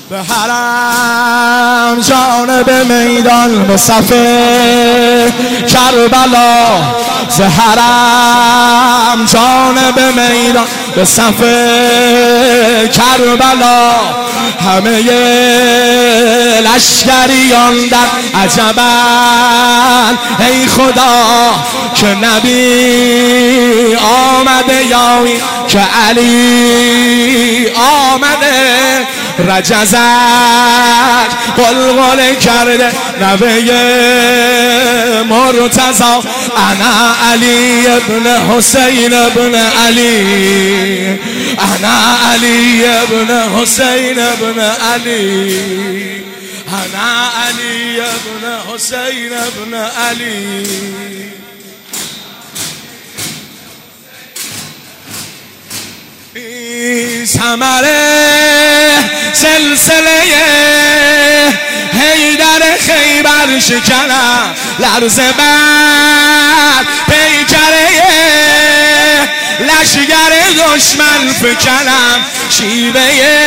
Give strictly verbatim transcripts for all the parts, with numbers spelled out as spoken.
به حرم جانب میدان به صف کربلا، ز حرم جانب میدان به صف کربلا، همه لشکریان در عجبن ای خدا که نبی آمده یا که علی آمده، رجزک قلقل کرده نوه مرتضی، انا علی ابن حسین ابن علی، انا علی ابن حسین ابن علی، انا علی ابن حسین ابن علی. ثمره سلسله حیدر خیبر شکنم، لرز بر پیکره لشگر دشمن فکنم، شیوه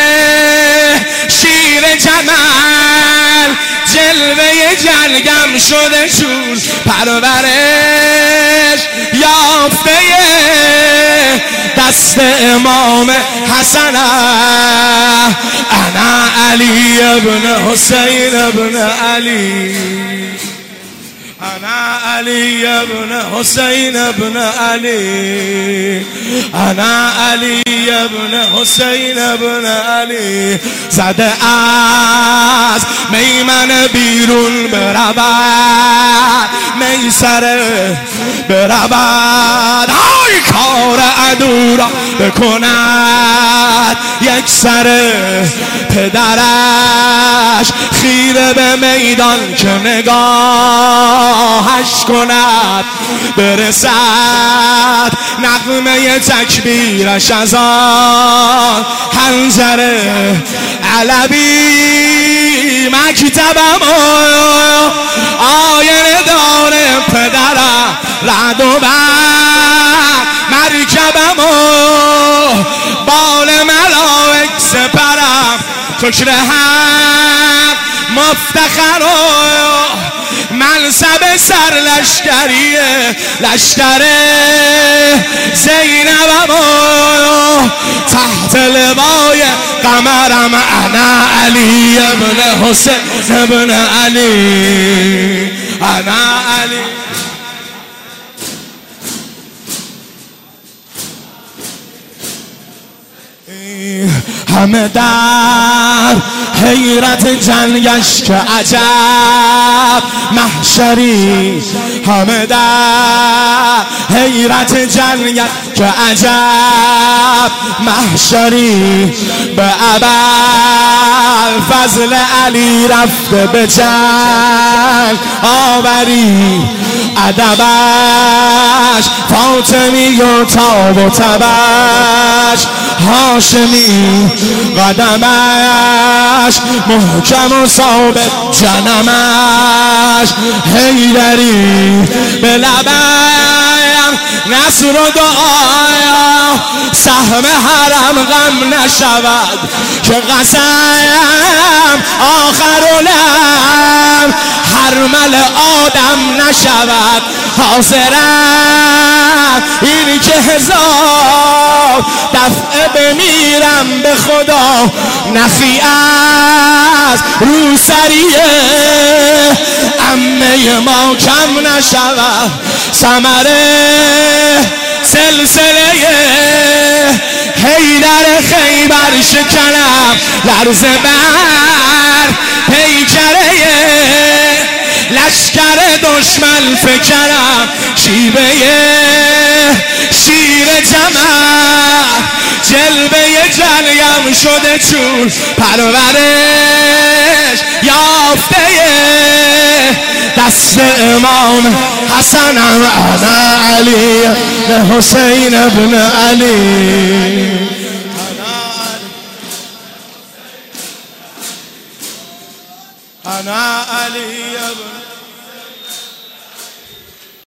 شیر جمل جلوه جلگم شده چون پرورش یافته دست امام حسن، انا علی ابن حسین ابن علی، انا علی ابن حسین ابن علی، انا علی ابن حسین ابن علی. زده از میمن بیرون برود، میسره برود، های کار عدو را بکند یک سر، پدرش خیره به میدان که نگاهش کند، برسد نغمه تکبیرش از آن حنجره، علوی مکتبم آینه داره پدرم، رعد و برق مرکبم بال ملائک سپرم، فکر حق مفتخر و منصب سر لشکریه، لشکر زینبم تحت لوای قمرم، انا علی ابن حسین ابن علی، انا علی. همه در حیرت جنگش که عجب محشری، همه در حیرت جنگش که عجب محشری، به ابوالفضل علی رفته به جنگ آوری، ادبش فاطمی و تاب و تبش هاشمی، قدمش محکم و ثابت جنمش حیدری، به لبم نصر و دعایا سهم حرم غم نشود، که قسم آخر و لم حرمل آدم نشود، حاضرم این که هزار دفعه بمیرم به خدا، نخی از روسریه عمه ما کم نشود، ثمره سلسله حیدر خیبر شکنم، لرز بر پیکره لشکر دشمن فکرم، شیوه شیر جمل جلوه جلیم شده چون پرورش یافته دست امام حسنم، انا علی حسین ابن علی، انا علی ابن